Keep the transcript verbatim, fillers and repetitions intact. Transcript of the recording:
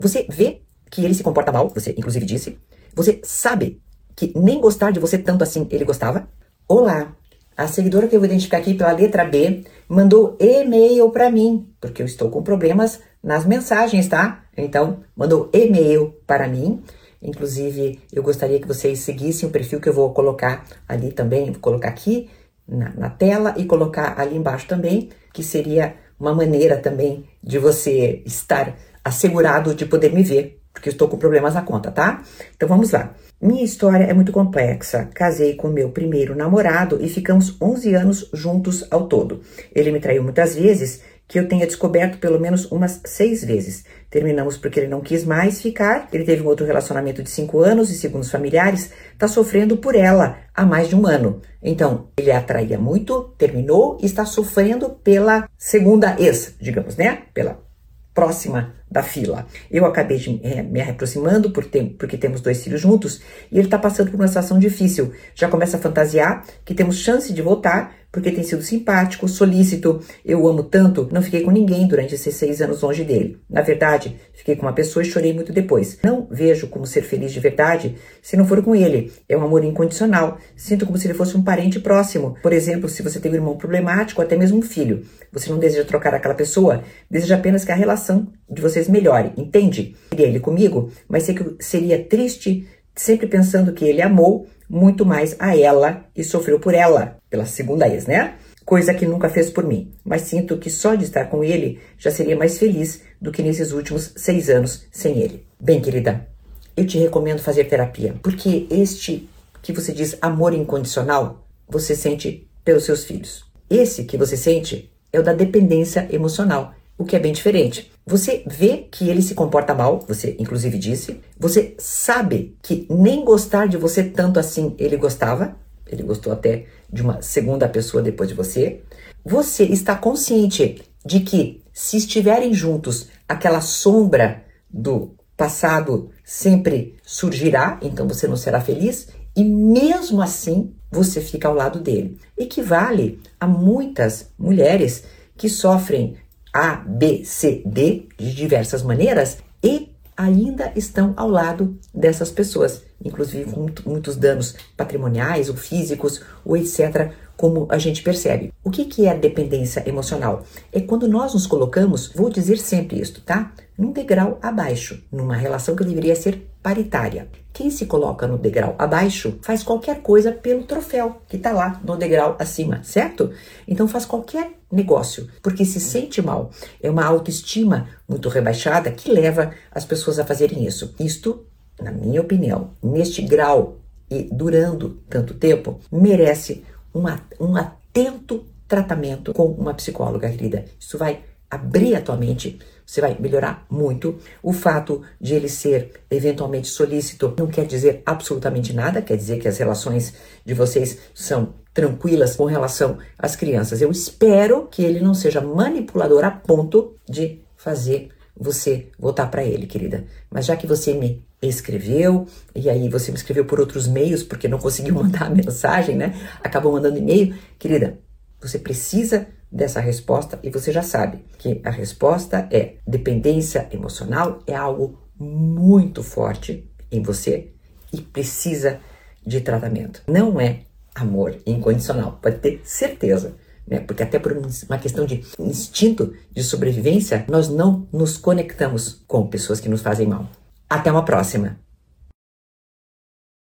Você vê que ele se comporta mal, você inclusive disse. Você sabe que nem gostar de você tanto assim ele gostava. Olá, a seguidora que eu vou identificar aqui pela letra B mandou e-mail para mim, porque eu estou com problemas nas mensagens, tá? Então, mandou e-mail para mim. Inclusive, eu gostaria que vocês seguissem o perfil que eu vou colocar ali também, vou colocar aqui na, na tela e colocar ali embaixo também, que seria uma maneira também de você estar assegurado de poder me ver, porque eu estou com problemas na conta, tá? Então vamos lá. Minha história é muito complexa. Casei com meu primeiro namorado e ficamos onze anos juntos ao todo. Ele me traiu muitas vezes, que eu tenha descoberto pelo menos umas seis vezes. Terminamos porque ele não quis mais ficar. Ele teve um outro relacionamento de cinco anos e, segundo os familiares, está sofrendo por ela há mais de um ano. Então, ele a atraía muito, terminou e está sofrendo pela segunda ex, digamos, né? Pela próxima da fila. Eu acabei de, é, me aproximando por ter, porque temos dois filhos juntos e ele está passando por uma situação difícil. Já começa a fantasiar que temos chance de voltar porque tem sido simpático, solícito. Eu o amo tanto, não fiquei com ninguém durante esses seis anos longe dele. Na verdade, fiquei com uma pessoa e chorei muito depois. Não vejo como ser feliz de verdade se não for com ele. É um amor incondicional. Sinto como se ele fosse um parente próximo. Por exemplo, se você tem um irmão problemático ou até mesmo um filho, você não deseja trocar aquela pessoa, deseja apenas que a relação de vocês melhore, entende? Queria ele comigo, mas sei que seria triste sempre pensando que ele amou muito mais a ela e sofreu por ela, pela segunda ex, né? Coisa que nunca fez por mim. Mas sinto que só de estar com ele já seria mais feliz do que nesses últimos seis anos sem ele. Bem, querida, eu te recomendo fazer terapia, porque este que você diz amor incondicional, você sente pelos seus filhos. Esse que você sente é o da dependência emocional, o que é bem diferente. Você vê que ele se comporta mal, você inclusive disse. Você sabe que nem gostar de você tanto assim ele gostava. Ele gostou até de uma segunda pessoa depois de você. Você está consciente de que se estiverem juntos, aquela sombra do passado sempre surgirá, então você não será feliz. E mesmo assim, você fica ao lado dele. Equivale a muitas mulheres que sofrem A, B, C, D, de diversas maneiras, e ainda estão ao lado dessas pessoas, inclusive com muitos danos patrimoniais, ou físicos, ou etcétera, como a gente percebe. O que que é a dependência emocional? É quando nós nos colocamos, vou dizer sempre isto, tá? Num degrau abaixo, numa relação que deveria ser paritária. Quem se coloca no degrau abaixo faz qualquer coisa pelo troféu que tá lá no degrau acima, certo? Então faz qualquer negócio, porque se sente mal. É uma autoestima muito rebaixada que leva as pessoas a fazerem isso. Isto, na minha opinião, neste grau e durando tanto tempo, merece uma, um atento tratamento com uma psicóloga, querida. Isso vai abrir a tua mente, você vai melhorar muito. O fato de ele ser eventualmente solícito não quer dizer absolutamente nada, quer dizer que as relações de vocês são tranquilas com relação às crianças. Eu espero que ele não seja manipulador a ponto de fazer você voltar para ele, querida. Mas já que você me escreveu, e aí você me escreveu por outros meios, porque não conseguiu mandar a mensagem, né? Acabou mandando e-mail. Querida, você precisa dessa resposta e você já sabe que a resposta é dependência emocional, é algo muito forte em você e precisa de tratamento. Não é amor incondicional, pode ter certeza, né? Porque até por uma questão de instinto de sobrevivência, nós não nos conectamos com pessoas que nos fazem mal. Até uma próxima!